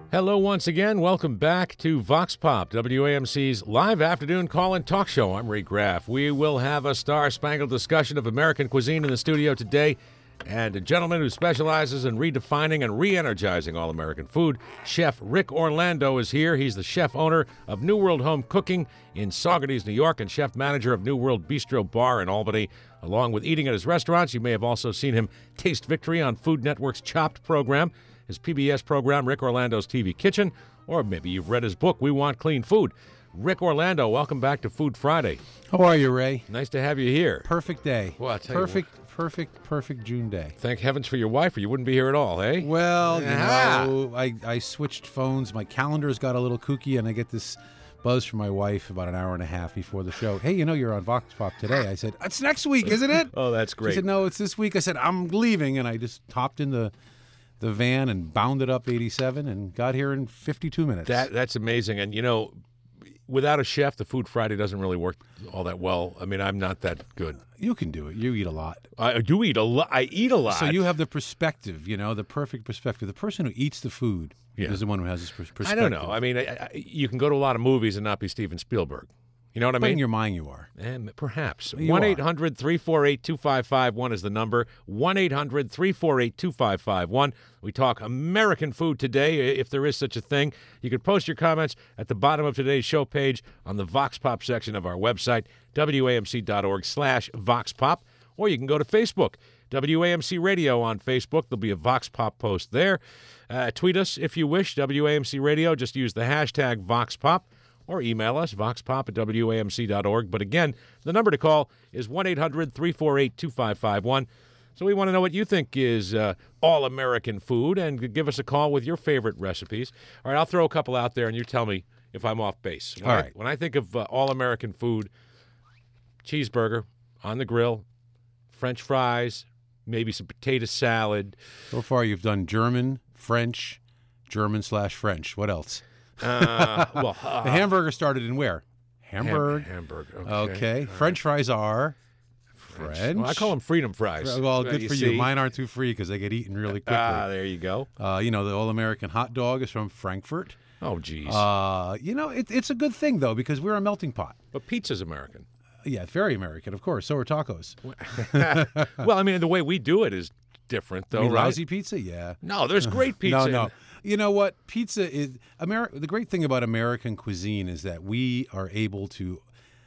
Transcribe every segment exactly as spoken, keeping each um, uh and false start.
Hello once again. Welcome back to Vox Pop, W A M C's live afternoon call-in talk show. I'm Ray Graff. We will have a star-spangled discussion of American cuisine in the studio today, and a gentleman who specializes in redefining and re-energizing all-American food, Chef Rick Orlando, is here. He's the chef-owner of New World Home Cooking in Saugerties, New York, and chef-manager of New World Bistro Bar in Albany. Along with eating at his restaurants, you may have also seen him taste victory on Food Network's Chopped program, his P B S program, Rick Orlando's T V Kitchen, or maybe you've read his book, We Want Clean Food. Rick Orlando, welcome back to Food Friday. How are you, Ray? Nice to have you here. Perfect day. Well, I'll tell you perfect, perfect, perfect June day. Thank heavens for your wife, or you wouldn't be here at all, eh? Well, you Ah. know, I, I switched phones. My calendar's got a little kooky, and I get this buzz from my wife about an hour and a half before the show. Hey, you know, you're on Vox Pop today. I said, it's next week, isn't it? Oh, that's great. She said, no, it's this week. I said, I'm leaving, and I just hopped in the, the van and bounded up eighty-seven and got here in fifty-two minutes. That That's amazing. And, you know, without a chef, the Food Friday doesn't really work all that well. I mean, I'm not that good. You can do it. You eat a lot. I do eat a lot. I eat a lot. So you have the perspective, you know, the perfect perspective. The person who eats the food Yeah. is the one who has this pers- perspective. I don't know. I mean, I, I, you can go to a lot of movies and not be Steven Spielberg. You know what I But mean? in your mind, you are. And perhaps. You one eight hundred three four eight two five five one is the number. one eight hundred three four eight two five five one. We talk American food today, if there is such a thing. You can post your comments at the bottom of today's show page on the Vox Pop section of our website, wamc.org slash Vox Pop. Or you can go to Facebook, W A M C Radio on Facebook. There'll be a Vox Pop post there. Uh, tweet us if you wish, W A M C Radio. Just use the hashtag Vox Pop. Or email us, voxpop at W A M C dot org. But again, the number to call is one eight hundred three four eight two five five one. So we want to know what you think is uh, all-American food, and give us a call with your favorite recipes. All right, I'll throw a couple out there, and you tell me if I'm off base. When All I, right. When I think of uh, all-American food, cheeseburger on the grill, French fries, maybe some potato salad. So far, you've done German, French, German slash French. What else? Uh, well, uh, The hamburger started in where? ham- Hamburg. hamburger. Okay. Okay. French fries are French. Well, I call them freedom fries. Well, Uh, good for see? you. Mine aren't too free because they get eaten really quickly. Ah, there you go. Uh, you know, the all-American hot dog is from Frankfurt. Oh, geez. Uh, you know, it, it's a good thing, though, because we're a melting pot. But pizza's American. Yeah, very American, of course. So are tacos. Well, I mean, the way we do it is different, though, I mean, right? lousy pizza? Yeah. No, there's great pizza. No, in- no. You know what? Pizza is Ameri- The great thing about American cuisine is that we are able to,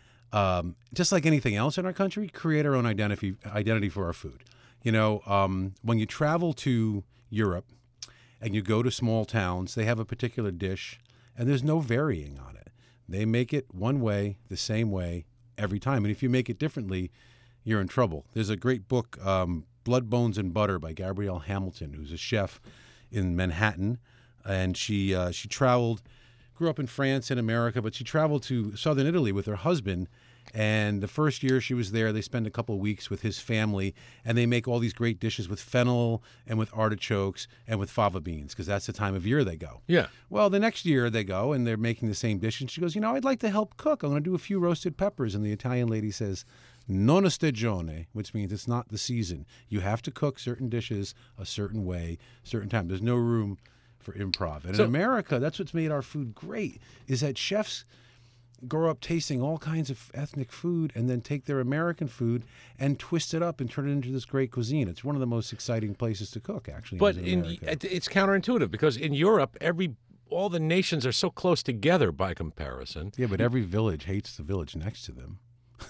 um, just like anything else in our country, create our own identity identity for our food. You know, um, when you travel to Europe and you go to small towns, they have a particular dish, and there's no varying on it. They make it one way, the same way every time, and if you make it differently, you're in trouble. There's a great book, um, Blood, Bones, and Butter by Gabrielle Hamilton, who's a chef in Manhattan, and she uh, she traveled, grew up in France and America, but she traveled to southern Italy with her husband. And the first year she was there, they spend a couple of weeks with his family, and they make all these great dishes with fennel and with artichokes and with fava beans, because that's the time of year they go. Yeah. Well, the next year they go, and they're making the same dish, and she goes, you know, I'd like to help cook. I'm going to do a few roasted peppers. And the Italian lady says, non stagione, which means it's not the season. You have to cook certain dishes a certain way, certain time. There's no room for improv. And So- in America, that's what's made our food great, is that chefs grow up tasting all kinds of ethnic food and then take their American food and twist it up and turn it into this great cuisine. It's one of the most exciting places to cook, actually. But in in, America. it- it's counterintuitive, because in Europe, every all the nations are so close together by comparison. Yeah, but every village hates the village next to them.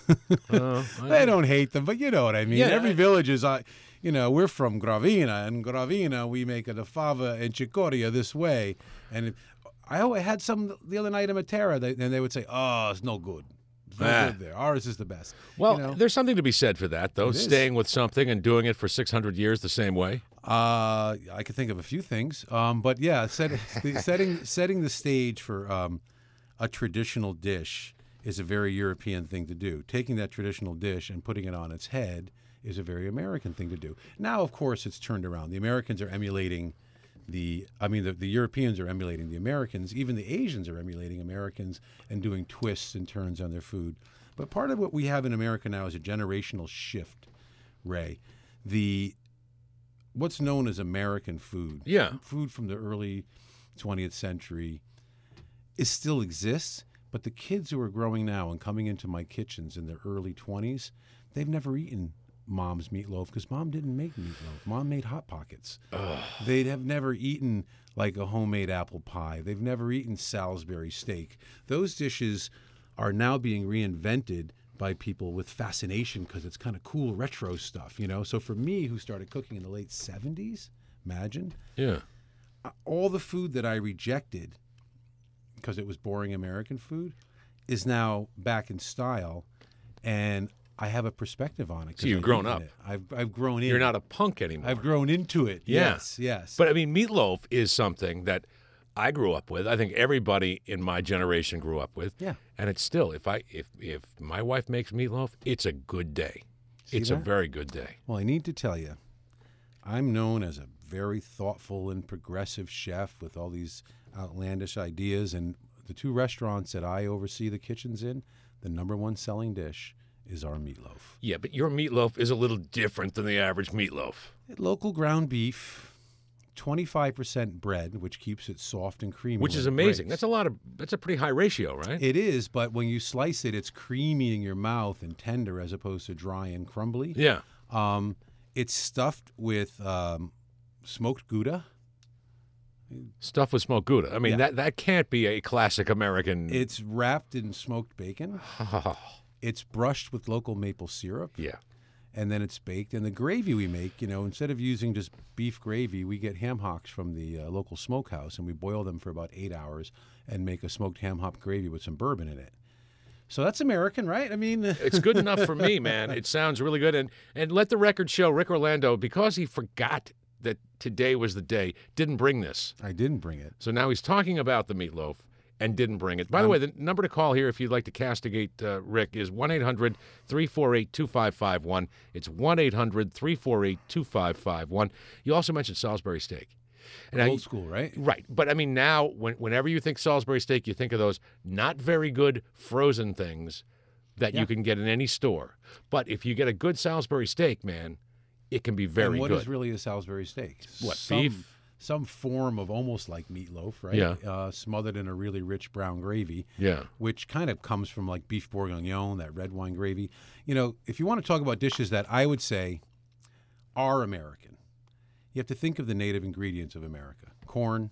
Uh, I- They don't hate them, but you know what I mean. Yeah, Every I- village is, uh, you know, we're from Gravina, and Gravina we make a fava and chicoria this way. And it, I always had some the other night in Matera, they, and they would say, "Oh, it's no good. It's no Ah. good there. Ours is the best." well, you know? there's something to be said for that, though, It is. staying with something and doing it for six hundred years the same way. Uh, I could think of a few things, um, but yeah, set, setting setting the stage for um, a traditional dish is a very European thing to do. Taking that traditional dish and putting it on its head is a very American thing to do. Now, of course, it's turned around. The Americans are emulating the, I mean, the, the Europeans are emulating the Americans. Even the Asians are emulating Americans and doing twists and turns on their food. But part of what we have in America now is a generational shift, Ray. The what's known as American food. Yeah. Food from the early twentieth century is still exists, but the kids who are growing now and coming into my kitchens in their early twenties, they've never eaten Mom's meatloaf because Mom didn't make meatloaf. Mom made Hot Pockets. Ugh. They'd have never eaten like a homemade apple pie. They've never eaten Salisbury steak. Those dishes are now being reinvented by people with fascination because it's kind of cool retro stuff, you know? So for me, who started cooking in the late seventies, imagine. Yeah. All the food that I rejected because it was boring American food is now back in style, and I have a perspective on it. So you've I've grown eaten up. It. I've, I've grown in. You're not a punk anymore. I've grown into it. Yeah. Yes, yes. But I mean, meatloaf is something that I grew up with. I think everybody in my generation grew up with. Yeah. And it's still, if I if if my wife makes meatloaf, it's a good day. See it's that? a very good day. Well, I need to tell you, I'm known as a very thoughtful and progressive chef with all these outlandish ideas. And the two restaurants that I oversee the kitchens in, the number one selling dish is our meatloaf. Yeah, but your meatloaf is a little different than the average meatloaf. Local ground beef, twenty-five percent bread, which keeps it soft and creamy. Which when is it amazing. breaks. That's a lot of, that's a pretty high ratio, right? It is, but when you slice it, it's creamy in your mouth and tender as opposed to dry and crumbly. Yeah. Um, it's stuffed with um, smoked Gouda. Stuff with smoked Gouda. I mean, Yeah. that, that can't be a classic American. It's wrapped in smoked bacon. It's brushed with local maple syrup. Yeah. And then it's baked. And the gravy we make, you know, instead of using just beef gravy, we get ham hocks from the uh, local smokehouse, and we boil them for about eight hours and make a smoked ham hock gravy with some bourbon in it. So that's American, right? I mean, It's good enough for me, man. It sounds really good. And and let the record show, Rick Orlando, because he forgot that today was the day, didn't bring this. I didn't bring it. So now he's talking about the meatloaf and didn't bring it. By the Um, way, the number to call here if you'd like to castigate uh, Rick is one eight hundred three four eight two five five one. It's one eight hundred three four eight two five five one. You also mentioned Salisbury steak. And Old I, school, right? Right. But I mean, now, when, whenever you think Salisbury steak, you think of those not very good frozen things that Yeah. you can get in any store. But if you get a good Salisbury steak, man, it can be very and what good. is really a Salisbury steak? What, some, beef? Some form of almost like meatloaf, right? Yeah. Uh, smothered in a really rich brown gravy. Yeah. Which kind of comes from like beef bourguignon, that red wine gravy. You know, if you want to talk about dishes that I would say are American, you have to think of the native ingredients of America. Corn,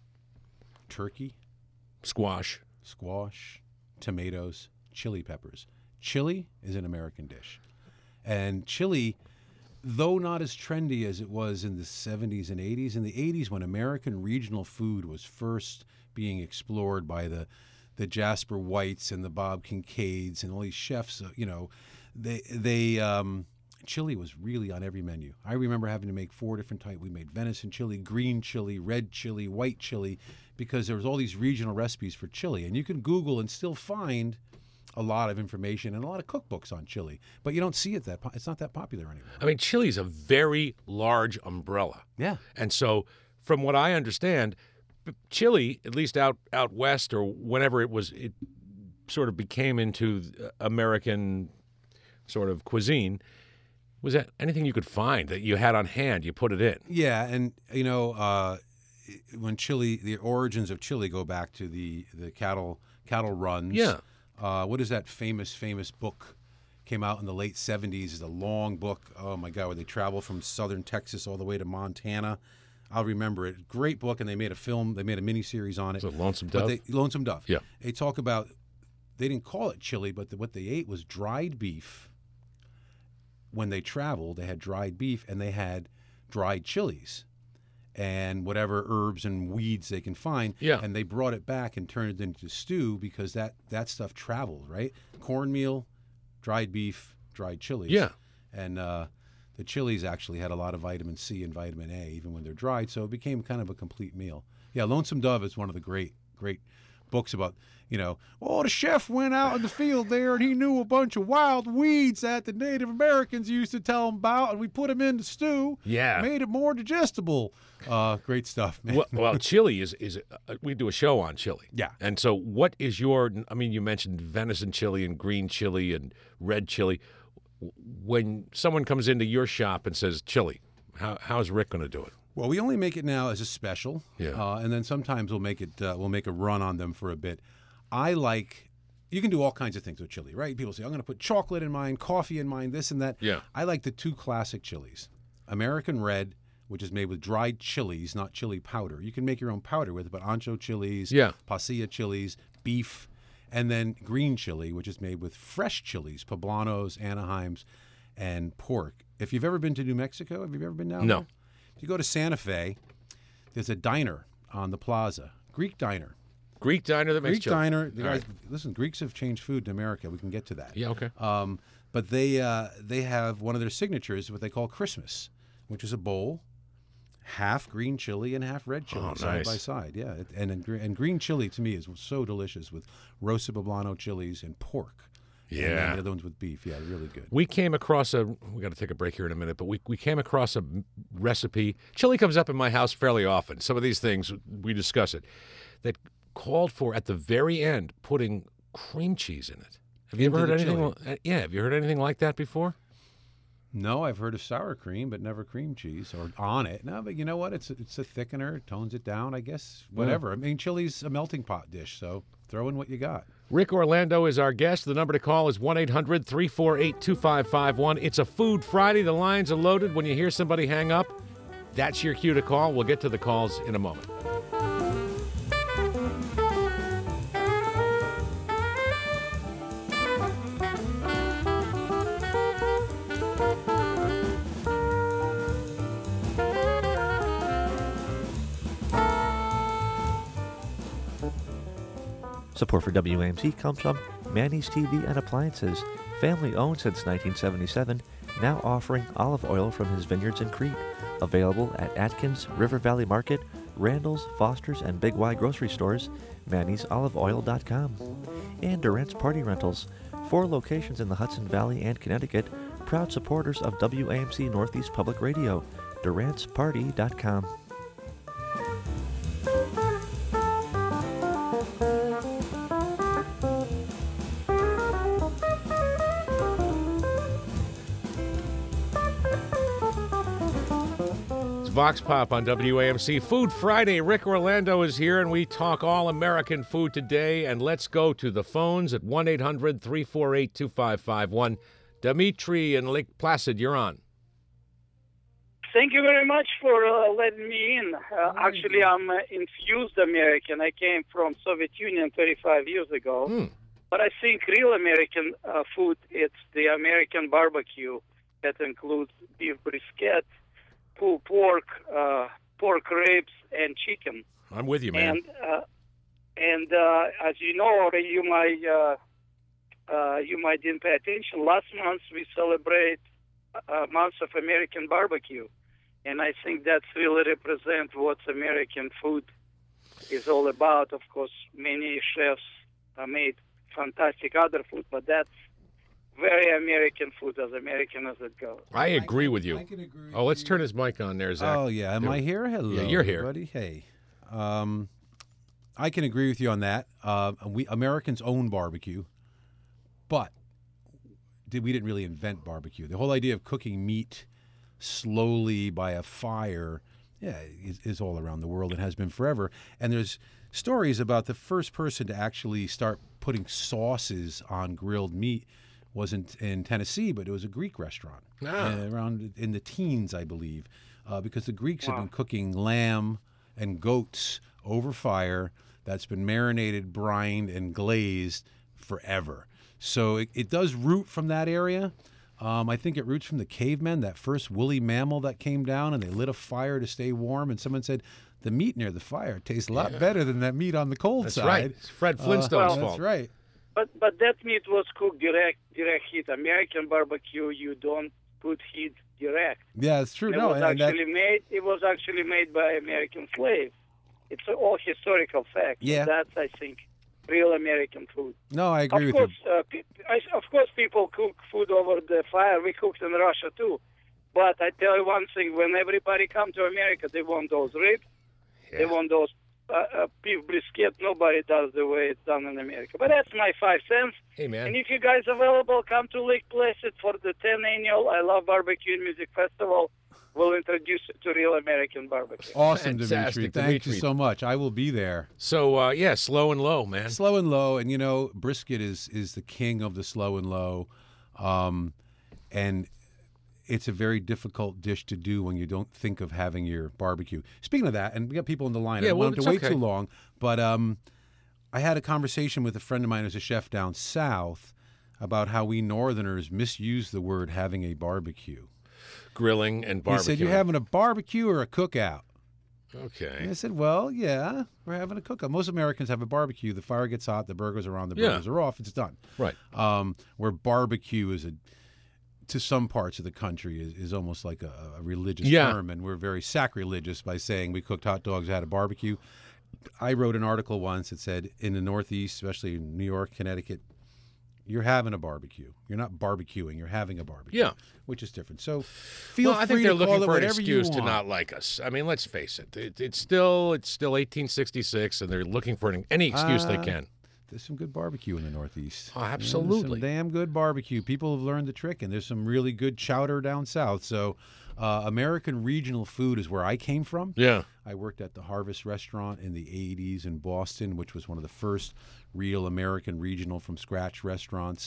turkey, Squash. squash, tomatoes, chili peppers. Chili is an American dish. And chili, though not as trendy as it was in the seventies and eighties, in the eighties when American regional food was first being explored by the the Jasper Whites and the Bob Kincaids and all these chefs, uh, you know, they they um, chili was really on every menu. I remember having to make four different types. We made venison chili, green chili, red chili, white chili, because there was all these regional recipes for chili. And you can Google and still find a lot of information and a lot of cookbooks on chili, but you don't see it that po- it's not that popular anymore. I mean, chili is a very large umbrella. Yeah. And so, from what I understand, b- chili, at least out out west or whenever it was, it sort of became into uh, American sort of cuisine. Was that anything you could find that you had on hand? You put it in. Yeah, and you know, uh, when chili, the origins of chili go back to the the cattle cattle runs. Yeah. Uh, what is that famous famous book? Came out in the late seventies. It's a long book. Oh my God, where they travel from southern Texas all the way to Montana. I'll remember it. Great book, and they made a film. They made a miniseries on it. Was it Lonesome But Dove? they, Lonesome Dove. Yeah. They talk about. They didn't call it chili, but the, what they ate was dried beef. When they traveled, they had dried beef and they had dried chilies and whatever herbs and weeds they can find. Yeah. And they brought it back and turned it into stew because that, that stuff traveled, right? Cornmeal, dried beef, dried chilies. Yeah. And uh, the chilies actually had a lot of vitamin C and vitamin A, even when they're dried. So it became kind of a complete meal. Yeah, Lonesome Dove is one of the great, great books about, you know, oh, the chef went out in the field there and he knew a bunch of wild weeds that the Native Americans used to tell him about, and we put them in the stew. Yeah. Made it more digestible. Uh, great stuff, man. well, well, chili is is uh, we do a show on chili. Yeah. And so, what is your? I mean, you mentioned venison chili and green chili and red chili. When someone comes into your shop and says chili, how how's Rick going to do it? Well, we only make it now as a special, Yeah. uh, and then sometimes we'll make it. Uh, we'll make a run on them for a bit. I like. You can do all kinds of things with chili, right? People say, "I'm going to put chocolate in mine, coffee in mine, this and that." Yeah. I like the two classic chilies: American Red, which is made with dried chilies, not chili powder. You can make your own powder with it, but ancho chilies, Yeah. pasilla chilies, beef, and then green chili, which is made with fresh chilies, poblanos, Anaheims, and pork. If you've ever been to New Mexico, have you ever been down No. there? If you go to Santa Fe, there's a diner on the plaza, Greek diner. Greek diner that makes Greek chili. diner. The All guys, right. listen, Greeks have changed food in America. We can get to that. Yeah, okay. Um, but they uh, they have one of their signatures, what they call Christmas, which is a bowl, half green chili and half red chili, Oh, side nice. by side. Yeah, it, and and gre- and green chili to me is so delicious with roasted poblano chilies and pork. And then Yeah. the other ones with beef. Yeah, really good. We came across a. We got to take a break here in a minute, but we we came across a m- recipe. Chili comes up in my house fairly often. Some of these things we discuss it. That called for at the very end putting cream cheese in it. Have you ever Into heard the anything? chili. li- uh, Yeah. Have you heard anything like that before? No, I've heard of sour cream, but never cream cheese or on it. No, but you know what? It's a, it's a thickener, it tones it down, I guess. Whatever. I mean, chili's a melting pot dish, so throw in what you got. Rick Orlando is our guest. The number to call is one eight hundred three four eight two five five one. It's a Food Friday. The lines are loaded. When you hear somebody hang up, that's your cue to call. We'll get to the calls in a moment. Support for W A M C comes from Manny's T V and Appliances, family owned since nineteen seventy-seven, now offering olive oil from his vineyards in Crete. Available at Atkins, River Valley Market, Randall's, Foster's, and Big Y grocery stores, mannys olive oil dot com. And Durant's Party Rentals, four locations in the Hudson Valley and Connecticut, proud supporters of W A M C Northeast Public Radio, durants party dot com. Vox Pop on W A M C. Food Friday. Rick Orlando is here, and we talk all American food today. And let's go to the phones at one eight hundred three four eight two five five one. Dimitri in Lake Placid, you're on. Thank you very much for uh, letting me in. Uh, actually, I'm uh, infused American. I came from Soviet Union thirty-five years ago. Hmm. But I think real American uh, food, it's the American barbecue that includes beef brisket, pulled pork, uh, pork ribs, and chicken. I'm with you, man. And uh, and uh, as you know, or you might uh, uh, you might didn't pay attention. Last month we celebrate a month of American barbecue, and I think that's really represent what American food is all about. Of course, many chefs uh, made fantastic other food, but that's very American food, as American as it goes. I agree with you. I can agree with Oh, let's you. turn his mic on there, Zach. Oh yeah, am There- I here? Hello, Yeah, you're here. everybody. Hey, um, I can agree with you on that. Uh, we Americans own barbecue, but did, we didn't really invent barbecue. The whole idea of cooking meat slowly by a fire, yeah, is, is all around the world and has been forever. And there's stories about the first person to actually start putting sauces on grilled meat wasn't in Tennessee, but it was a Greek restaurant Ah. uh, around in the teens, I believe, uh, because the Greeks Wow. had been cooking lamb and goats over fire that's been marinated, brined, and glazed forever. So it, it does root from that area. Um, I think it roots from the cavemen, that first woolly mammal that came down and they lit a fire to stay warm. And someone said, the meat near the fire tastes a lot better than that meat on the cold That's side. right. It's Fred Uh, Flintstone's Well, fault. That's right. But but that meat was cooked direct direct heat. American barbecue, you don't put heat direct. Yeah, it's true. It no, was and that, actually made. It was actually made by American slaves. It's all historical fact. Yeah. That's I think real American food. no, I agree Of with course, uh, pe- I, of course, people cook food over the fire. We cooked in Russia too. But I tell you one thing: when everybody come to America, they want those ribs. They Yeah. want those uh, uh, beef brisket. Nobody does the way it's done in America. But that's my five cents. Hey, man. And if you guys available, come to Lake Placid for the tenth annual I Love Barbecue and Music Festival. will introduce you to real American barbecue. Awesome, Fantastic, Dimitri. Thank Dimitri. you so much. I will be there. So, uh, yeah, slow and low, man. Slow and low, and you know, brisket is is the king of the slow and low, um, and it's a very difficult dish to do when you don't think of having your barbecue. Speaking of that, and we got people in the line. Yeah, I don't well, want them it's to wait okay. too long, but um, I had a conversation with a friend of mine who's a chef down south about how we Northerners misuse the word having a barbecue. Grilling and barbecue. He said, "You having a barbecue or a cookout?" Okay. And I said, well, yeah, we're having a cookout. Most Americans have a barbecue. The fire gets hot, the burgers are on, the Yeah. burgers are off, it's done. Right. Um, where barbecue is, a, to some parts of the country, is, is almost like a, a religious Yeah. term, and we're very sacrilegious by saying we cooked hot dogs, had a barbecue. I wrote an article once that said in the Northeast, especially in New York, Connecticut, you're having a barbecue. You're not barbecuing, you're having a barbecue. Yeah. Which is different. So feel Well, I free think they're to call looking it for an whatever you excuse to want. not like us. I mean, let's face it. it it's still it's still eighteen sixty-six, and they're looking for an, any excuse they Uh, can. There's some good barbecue in the Northeast. Oh, Yeah, there's absolutely. some damn good barbecue. People have learned the trick, and there's some really good chowder down south. So, uh, American regional food is where I came from. Yeah. I worked at the Harvest Restaurant in the eighties in Boston, which was one of the first real American regional from scratch restaurants.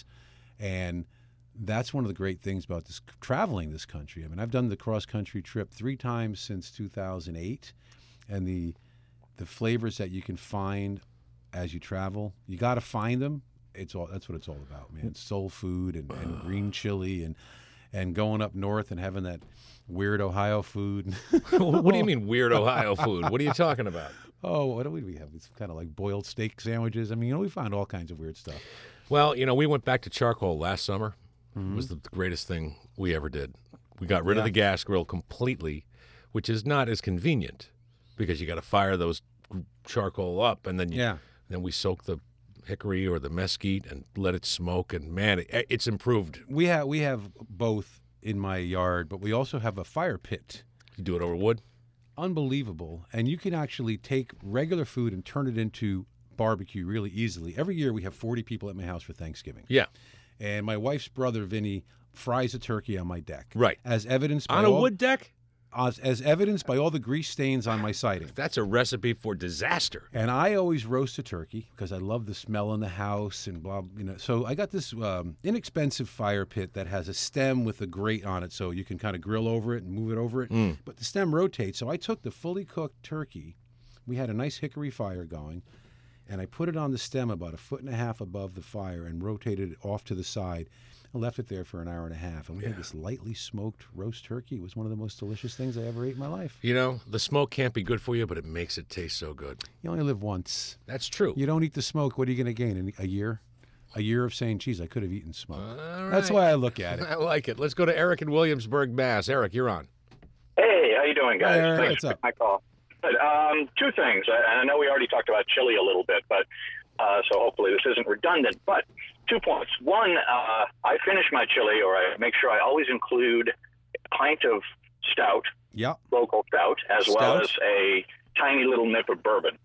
And that's one of the great things about this traveling this country. I mean, I've done the cross country trip three times since two thousand eight, and the the flavors that you can find as you travel, you got to find them. It's all that's what it's all about, man. Soul food and, and green chili and and going up north and having that weird Ohio food. What do you mean weird Ohio food? What are you talking about? Oh, what do we we have? It's kind of like boiled steak sandwiches. I mean, you know, we find all kinds of weird stuff. Well, you know, we went back to charcoal last summer. Mm-hmm. It was the greatest thing we ever did. We got rid of Yeah. the gas grill completely, which is not as convenient because you got to fire those charcoal up, and then you, Yeah. then we soak the hickory or the mesquite and let it smoke. And man, it, it's improved. We have we have both in my yard, but we also have a fire pit. You do it over wood. Unbelievable. And you can actually take regular food and turn it into barbecue really easily. Every year we have forty people at my house for Thanksgiving. Yeah, And my wife's brother, Vinny, fries a turkey on my deck. right. As evidenced by On a all, wood deck. as, as evidenced by all the grease stains on my siding. That's a recipe for disaster. And I always roast a turkey because I love the smell in the house and blah, you know. So I got this um, inexpensive fire pit that has a stem with a grate on it, so you can kind of grill over it and move it over it. Mm. But the stem rotates. So I took the fully cooked turkey. We had a nice hickory fire going, and I put it on the stem about a foot and a half above the fire and rotated it off to the side. I left it there for an hour and a half, and we had this lightly smoked roast turkey. It was one of the most delicious things I ever ate in my life. You know, the smoke can't be good for you, but it makes it taste so good. You only live once. That's true. You don't eat the smoke, what are you going to gain? In a year? A year of saying, geez, I could have eaten smoke. All That's right. why I look at it. I like it. Let's go to Eric in Williamsburg, Mass. Eric, you're on. Hey, how you doing, guys? Hi, Eric. Thanks What's for up? my call. But, um, two things, and I know we already talked about chili a little bit, but uh, so hopefully this isn't redundant. But two points. One, uh, I finish my chili, or I make sure I always include a pint of stout, Yeah. local stout, as well Stout? as a tiny little nip of bourbon.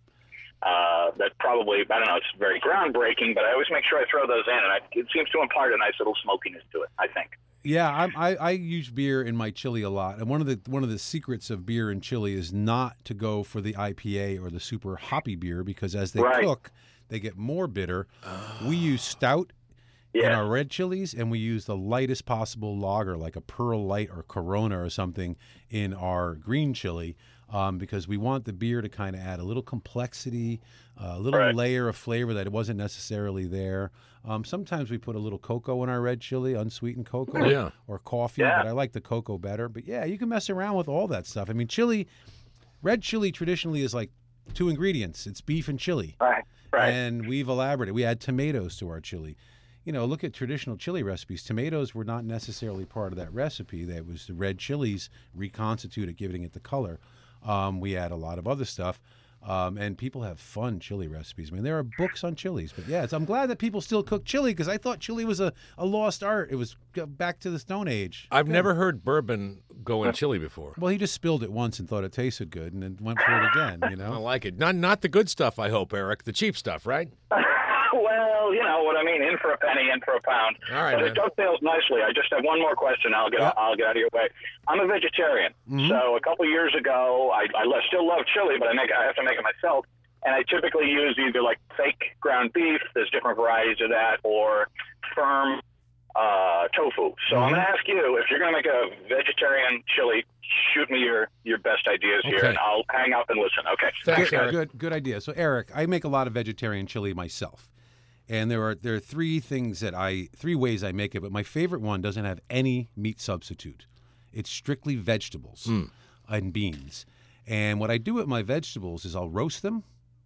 Uh, that probably, I don't know, it's very groundbreaking, but I always make sure I throw those in, and I, it seems to impart a nice little smokiness to it, I think. Yeah, I'm, I I use beer in my chili a lot, and one of the one of the secrets of beer and chili is not to go for the I P A or the super hoppy beer because as they Right. cook, they get more bitter. We use stout in Yeah. our red chilies, and we use the lightest possible lager, like a Pearl Light or Corona or something, in our green chili, um, because we want the beer to kind of add a little complexity, uh, a little Right. layer of flavor that wasn't necessarily there. Um, sometimes we put a little cocoa in our red chili, unsweetened cocoa, Yeah. or coffee, Yeah. but I like the cocoa better. But yeah, you can mess around with all that stuff. I mean, chili, red chili traditionally is like two ingredients. It's beef and chili. Right, right. And we've elaborated. We add tomatoes to our chili. You know, look at traditional chili recipes. Tomatoes were not necessarily part of that recipe. That was the red chilies reconstituted, giving it the color. Um, we add a lot of other stuff. Um, and people have fun chili recipes. I mean, there are books on chilies. But yeah, it's, I'm glad that people still cook chili because I thought chili was a, a lost art. It was g- back to the Stone Age. I've Good. never heard bourbon go in chili before. Well, he just spilled it once and thought it tasted good and then went for it again, you I know? like it. Not not the good stuff, I hope, Eric. The cheap stuff, right? Well, you know, know what I mean. In for a penny, in for a pound. All right, but man. it dovetails nicely. I just have one more question. I'll get Yeah. I'll get out of your way. I'm a vegetarian, Mhm. so a couple years ago, I, I lo- still love chili, but I make I have to make it myself, and I typically use either like fake ground beef. There's different varieties of that, or firm uh, tofu. So I'm going to ask you, if you're going to make a vegetarian chili, shoot me your, your best ideas here, Okay. and I'll hang up and listen. Okay. Thanks, Good, Eric. good, good idea. So, Eric, I make a lot of vegetarian chili myself, and there are there are three things that I three ways I make it. But my favorite one doesn't have any meat substitute. It's strictly vegetables and beans. And what I do with my vegetables is I'll roast them: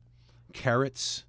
carrots,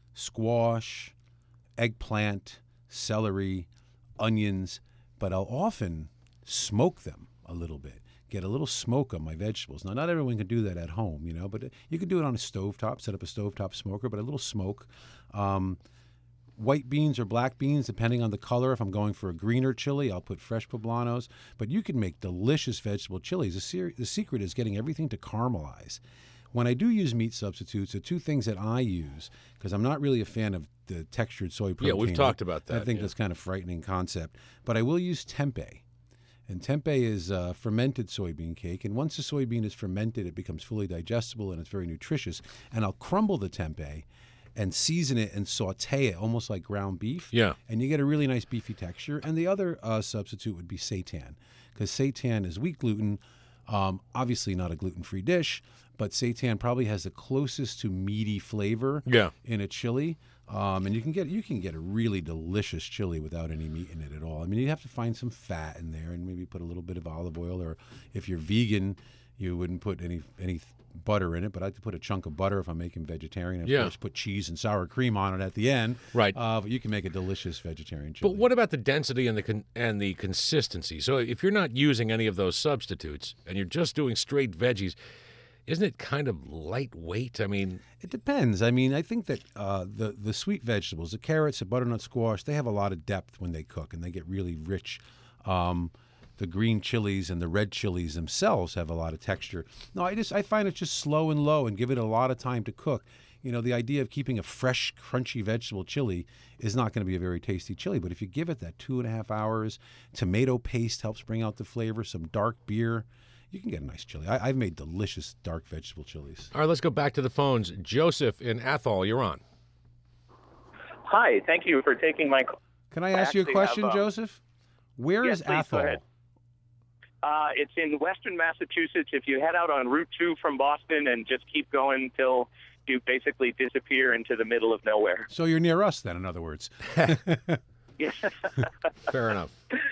squash, eggplant, celery, onions. But I'll often smoke them a little bit. Get a little smoke on my vegetables. Now, not everyone can do that at home, you know, but you can do it on a stovetop, set up a stovetop smoker, but a little smoke. Um, white beans or black beans, depending on the color. If I'm going for a greener chili, I'll put fresh poblanos. But you can make delicious vegetable chilies. The, ser- the secret is getting everything to caramelize. When I do use meat substitutes, the two things that I use, because I'm not really a fan of the textured soy protein. Yeah, we've talked about I that, think yeah. that's kind of frightening concept. But I will use tempeh. And tempeh is uh, fermented soybean cake. And once the soybean is fermented, it becomes fully digestible and it's very nutritious. And I'll crumble the tempeh and season it and saute it almost like ground beef. Yeah. And you get a really nice beefy texture. And the other uh, substitute would be seitan, because seitan is wheat gluten. Um, obviously not a gluten-free dish, but seitan probably has the closest to meaty flavor Yeah. in a chili. Um, and you can get you can get a really delicious chili without any meat in it at all. I mean, you have to find some fat in there and maybe put a little bit of olive oil, or if you're vegan, you wouldn't put any any butter in it. But I like to put a chunk of butter if I'm making vegetarian. Of Yeah. course, put cheese and sour cream on it at the end. Right. Uh, but you can make a delicious vegetarian chili. But what about the density and the con- and the consistency? So if you're not using any of those substitutes and you're just doing straight veggies, isn't it kind of lightweight? I mean, It depends. I mean, I think that uh, the the sweet vegetables, the carrots, the butternut squash, they have a lot of depth when they cook, and they get really rich. Um, the green chilies and the red chilies themselves have a lot of texture. No, I just I find it just slow and low, and give it a lot of time to cook. You know, the idea of keeping a fresh, crunchy vegetable chili is not going to be a very tasty chili. But if you give it that two and a half hours, tomato paste helps bring out the flavor, some dark beer, you can get a nice chili. I, I've made delicious dark vegetable chilies. all right, let's go back to the phones. Joseph in Athol, you're on. Hi, thank you for taking my call. Can I I ask you a actually question, have, um, Joseph? Where Yes, is please, go Athol? ahead. Uh, it's in western Massachusetts. If you head out on Route two from Boston and just keep going till you basically disappear into the middle of nowhere. So you're near us then, in other words. Yeah. Fair enough.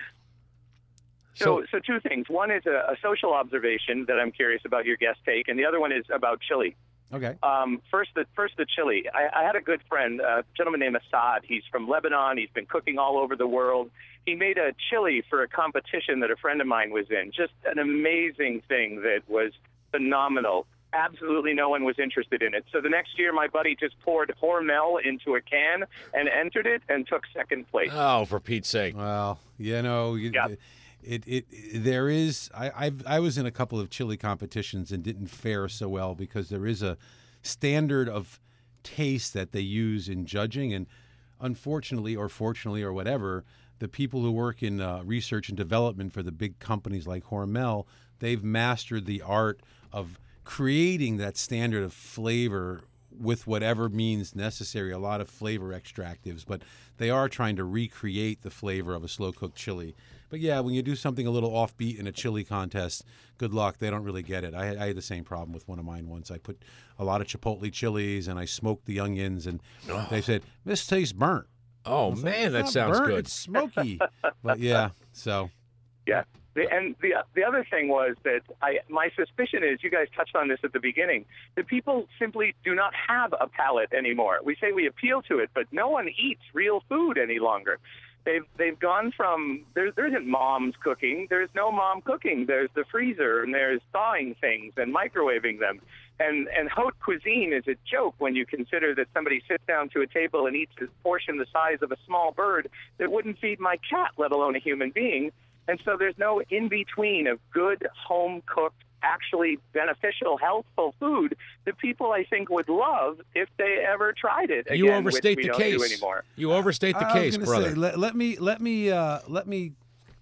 So, so two things. One is a, a social observation that I'm curious about your guest take, and the other one is about chili. Okay. Um, first, the first the chili. I, I had a good friend, a gentleman named Assad. He's from Lebanon. He's been cooking all over the world. He made a chili for a competition that a friend of mine was in. Just an amazing thing that was phenomenal. Absolutely no one was interested in it. So the next year, my buddy just poured Hormel into a can and entered it and took second place. Oh, for Pete's sake. Well, you know, you, Yeah. it, it there is. I I've, I was in a couple of chili competitions and didn't fare so well because there is a standard of taste that they use in judging, and unfortunately, or fortunately, or whatever, the people who work in uh, research and development for the big companies like Hormel, they've mastered the art of creating that standard of flavor with whatever means necessary, a lot of flavor extractives, but they are trying to recreate the flavor of a slow-cooked chili. But yeah, when you do something a little offbeat in a chili contest, good luck. They don't really get it. I had, I had the same problem with one of mine once. I put a lot of chipotle chilies, and I smoked the onions, and they said, this tastes burnt. Oh, It's man, that not sounds burnt, good. It's smoky. But yeah, so... Yeah. The, and the the other thing was that I my suspicion is, you guys touched on this at the beginning, that people simply do not have a palate anymore. We say we appeal to it, but no one eats real food any longer. They've they've gone from there there isn't mom's cooking. There's no mom cooking. There's the freezer, and there's thawing things and microwaving them. And and haute cuisine is a joke when you consider that somebody sits down to a table and eats a portion the size of a small bird that wouldn't feed my cat, let alone a human being. And so there's no in-between of good home-cooked actually beneficial, healthful food that people, I think, would love if they ever tried it. You again, overstate which we the don't case. do anymore. You overstate the I case, was gonna brother. say, let, let me let me uh, let me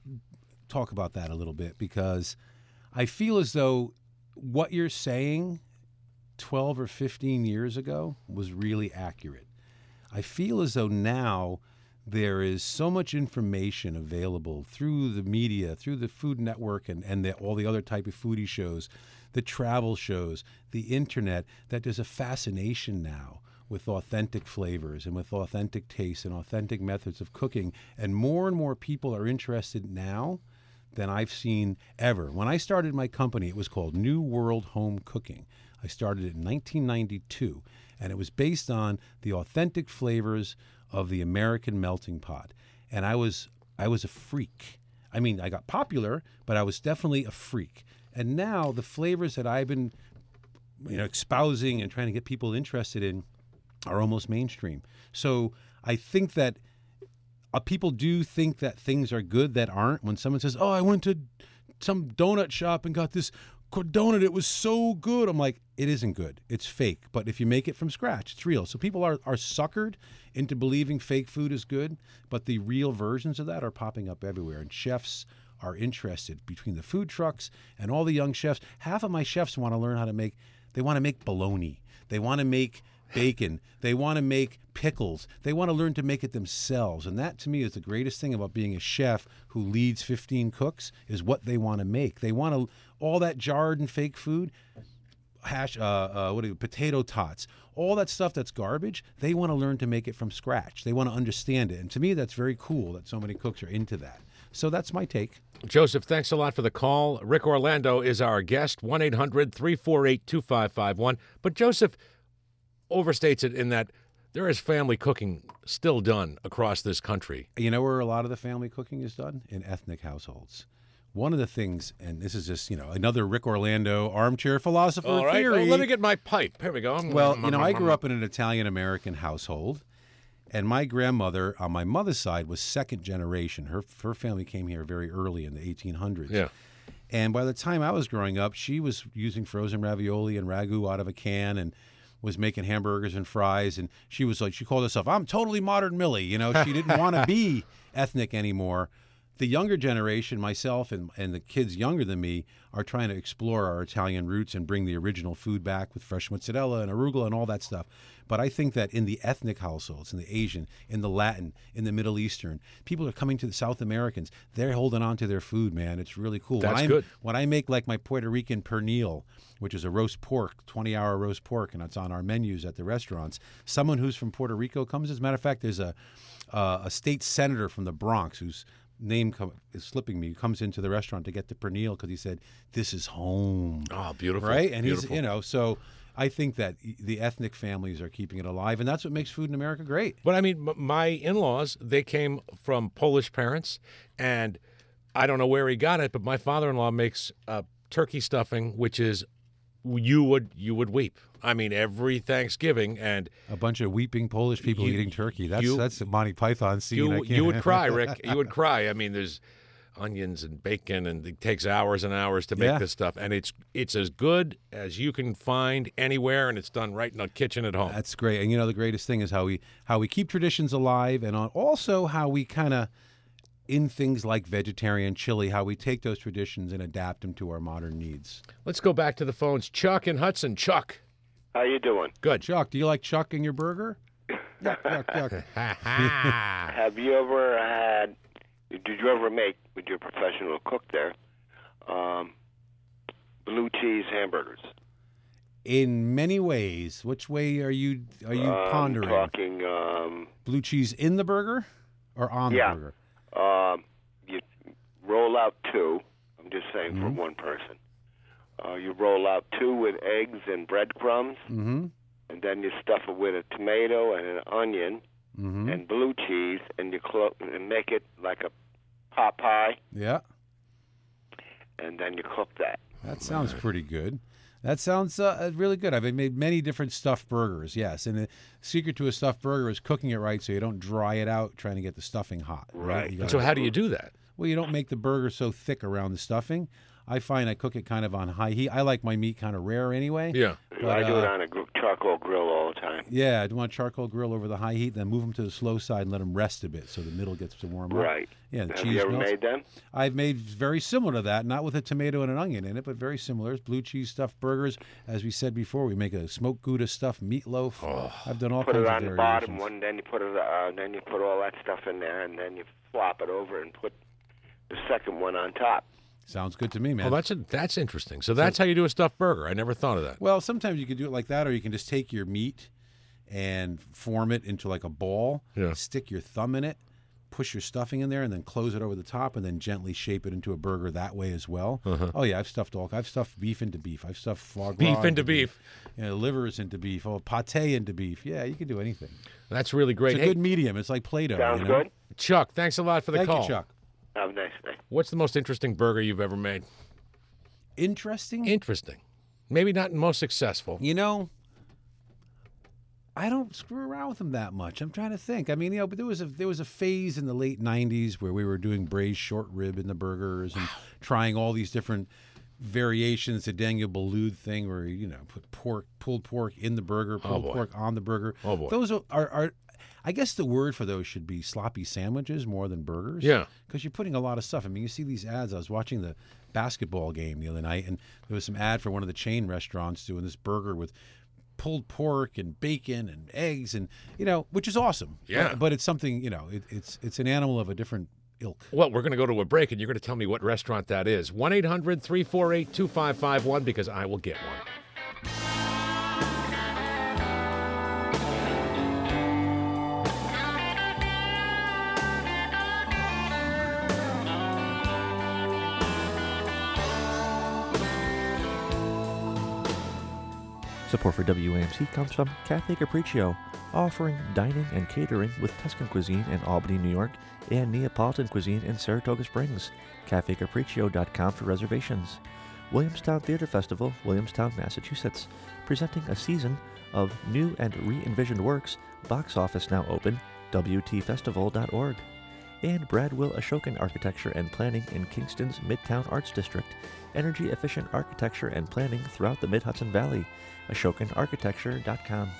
talk about that a little bit, because I feel as though what you're saying twelve or fifteen years ago was really accurate. I feel as though now there is so much information available through the media, through the Food Network and, and the, all the other type of foodie shows, the travel shows, the internet, that there's a fascination now with authentic flavors and with authentic tastes and authentic methods of cooking. And more and more people are interested now than I've seen ever. When I started my company, it was called New World Home Cooking. I started it in nineteen ninety-two, and it was based on the authentic flavors of the American melting pot. And I was I was a freak. I mean, I got popular, but I was definitely a freak. And now the flavors that I've been, you know, espousing and trying to get people interested in are almost mainstream. So I think that uh, people do think that things are good that aren't. When someone says, "Oh, I went to some donut shop and got this donut, it was so good," I'm like, it isn't good. It's fake. But if you make it from scratch, it's real. So people are, are suckered into believing fake food is good, but the real versions of that are popping up everywhere. And chefs are interested, between the food trucks and all the young chefs. Half of my chefs want to learn how to make, they want to make bologna. They want to make bacon. They want to make pickles. They want to learn to make it themselves. And that, to me, is the greatest thing about being a chef who leads fifteen cooks, is what they want to make. They want to, all that jarred and fake food, hash, uh, uh, what do you, potato tots, all that stuff that's garbage, they want to learn to make it from scratch. They want to understand it. And to me, that's very cool that so many cooks are into that. So that's my take. Joseph, thanks a lot for the call. Rick Orlando is our guest, one eight hundred three four eight two five five one. But Joseph overstates it in that there is family cooking still done across this country. You know where a lot of the family cooking is done? In ethnic households. One of the things, and this is just, you know, another Rick Orlando armchair philosopher All right, theory. well, let me get my pipe. Here we go. Well, you know, I grew up in an Italian-American household, and my grandmother on my mother's side was second generation. Her her family came here very early in the eighteen hundreds. Yeah. And by the time I was growing up, she was using frozen ravioli and ragu out of a can and was making hamburgers and fries. And she was like, she called herself, "I'm totally modern Millie." You know, she didn't want to be ethnic anymore. The younger generation, myself and, and the kids younger than me, are trying to explore our Italian roots and bring the original food back with fresh mozzarella and arugula and all that stuff. But I think that in the ethnic households, in the Asian, in the Latin, in the Middle Eastern, people are coming to the South Americans. They're holding on to their food, man. It's really cool. That's when good. When I make like my Puerto Rican pernil, which is a roast pork, twenty-hour roast pork, and it's on our menus at the restaurants, someone who's from Puerto Rico comes. As a matter of fact, there's a uh, a state senator from the Bronx who's name com- is slipping me, comes into the restaurant to get the pernil because he said, "This is home." Oh, beautiful. Right? And beautiful. he's, you know, so I think that the ethnic families are keeping it alive, and that's what makes food in America great. But I mean, m- my in-laws, they came from Polish parents, and I don't know where he got it, but my father-in-law makes uh, turkey stuffing, which is you would you would weep. I mean, every Thanksgiving, and A bunch of weeping Polish people You- eating turkey. That's you- that's a Monty Python scene. I you can't- you would cry, Rick. You would cry. I mean, there's onions and bacon, and it takes hours and hours to make Yeah. this stuff, and it's it's as good as you can find anywhere, and it's done right in the kitchen at home. That's great. And you know, the greatest thing is how we how we keep traditions alive, and on, also how we kind of, in things like vegetarian chili, how we take those traditions and adapt them to our modern needs. Let's go back to the phones. Chuck in Hudson. Chuck. How you doing? Good. Chuck, do you like chuck in your burger? Yuck, yuck, yuck. Have you ever had? Did you ever make, with your professional cook there, um, blue cheese hamburgers? In many ways. Which way are you are you Um, pondering? Talking, um, Blue cheese in the burger or on Yeah. the burger? um, you roll out two. I'm just saying for Mhm. one person. Uh, you roll out two with eggs and breadcrumbs, Mm-hmm. and then you stuff it with a tomato and an onion Mm-hmm. and blue cheese, and you clo- and make it like a pot pie, Yeah. and then you cook that. That sounds pretty good. That sounds uh, really good. I've made many different stuffed burgers, yes. And the secret to a stuffed burger is cooking it right so you don't dry it out trying to get the stuffing hot. Right. Right. You And gotta- so how do you do that? well, you don't make the burger so thick around the stuffing. I find I cook it kind of on high heat. I like my meat kind of rare anyway. Yeah. But, I do it uh, on a gr- charcoal grill all the time. Yeah, I do want charcoal grill over the high heat, then move them to the slow side and let them rest a bit so the middle gets to warm up. Right. Yeah, the Have cheese you ever melts. made them? I've made very similar to that, not with a tomato and an onion in it, but very similar. Blue cheese stuffed burgers. As we said before, we make a smoked Gouda stuffed meatloaf. Oh. I've done all Put kinds it of on the variations. bottom one, then you put it, uh, then you put all that stuff in there, and then you flop it over and put the second one on top. Sounds good to me, man. Oh, that's a, that's interesting. So that's how you do a stuffed burger. I never thought of that. Well, sometimes you can do it like that, or you can just take your meat and form it into like a ball, Yeah. stick your thumb in it, push your stuffing in there, and then close it over the top, and then gently shape it into a burger that way as well. Uh-huh. Oh, yeah, I've stuffed all. I've stuffed beef into beef. I've stuffed foie gras Beef into beef. You know, livers into beef. Oh, pate into beef. Yeah, you can do anything. That's really great. It's a Hey, good medium. It's like Play-Doh. Sounds you know? good. Chuck, thanks a lot for the Thank call. you, Chuck. Have a nice day. What's the most interesting burger you've ever made? Interesting. Interesting. Maybe not most successful. You know, I don't screw around with them that much. I'm trying to think. I mean, you know, but there was a there was a phase in the late nineties where we were doing braised short rib in the burgers and trying all these different variations. The Daniel Boulud thing, where you know put pork, pulled pork in the burger, pulled boy. pork on the burger. Oh, boy. Those are, are are. I guess the word for those should be sloppy sandwiches more than burgers. Yeah. Because you're putting a lot of stuff. I mean, you see these ads. I was watching the basketball game the other night, and there was some ad for one of the chain restaurants doing this burger with pulled pork and bacon and eggs, and you know, which is awesome. Yeah. But, but it's something, you know, it, it's it's an animal of a different ilk. Well, we're going to go to a break, and you're going to tell me what restaurant that is. one eight hundred three four eight two five five one, because I will get one. Support for W A M C comes from Cafe Capriccio, offering dining and catering with Tuscan cuisine in Albany, New York, and Neapolitan cuisine in Saratoga Springs. cafe capriccio dot com for reservations. Williamstown Theater Festival, Williamstown, Massachusetts, presenting a season of new and re-envisioned works. Box office now open, W T festival dot org. And Bradwill Ashokan Architecture and Planning in Kingston's Midtown Arts District. Energy-efficient architecture and planning throughout the Mid-Hudson Valley. ashokan architecture dot com.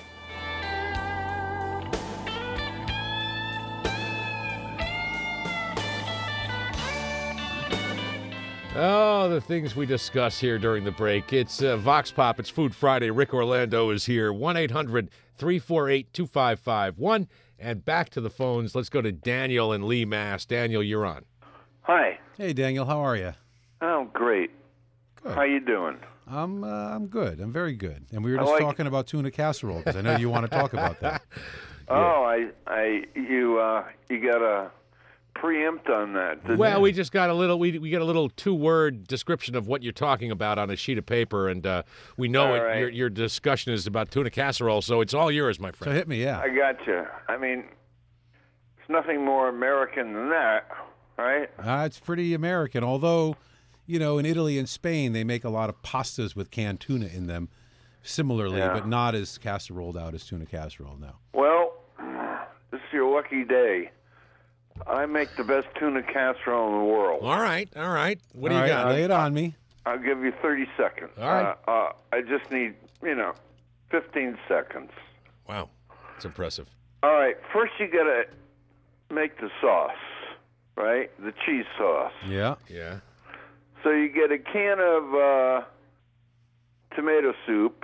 Oh, the things we discuss here during the break. It's uh, Vox Pop. It's Food Friday. Rick Orlando is here. one eight hundred three four eight two five five one. And back to the phones. Let's go to Daniel in Lee, Mass. Daniel, you're on. Hi. Hey, Daniel, how are you? Oh, great. Good. How you doing? I'm uh, I'm good. I'm very good. And we were I just like- talking about tuna casserole because I know you want to talk about that. Oh, I, I, you, uh, you got a preempt on that. didn't Well, you? we just got a little we we got a little two-word description of what you're talking about on a sheet of paper, and uh, we know All it, right. your your discussion is about tuna casserole, so it's all yours, my So friend. hit me, yeah. I got you. I mean, it's nothing more American than that, right? Uh, it's pretty American, although, you know, in Italy and Spain, they make a lot of pastas with canned tuna in them similarly, Yeah. but not as casseroled out as tuna casserole now. Well, this is your lucky day. I make the best tuna casserole in the world. All right, all right. What do All you right, got? lay it on me. I'll give you thirty seconds. All right. Uh, uh, I just need, you know, fifteen seconds. Wow, it's impressive. All right. First, you got to make the sauce, right? The cheese sauce. Yeah. Yeah. So you get a can of uh, tomato soup.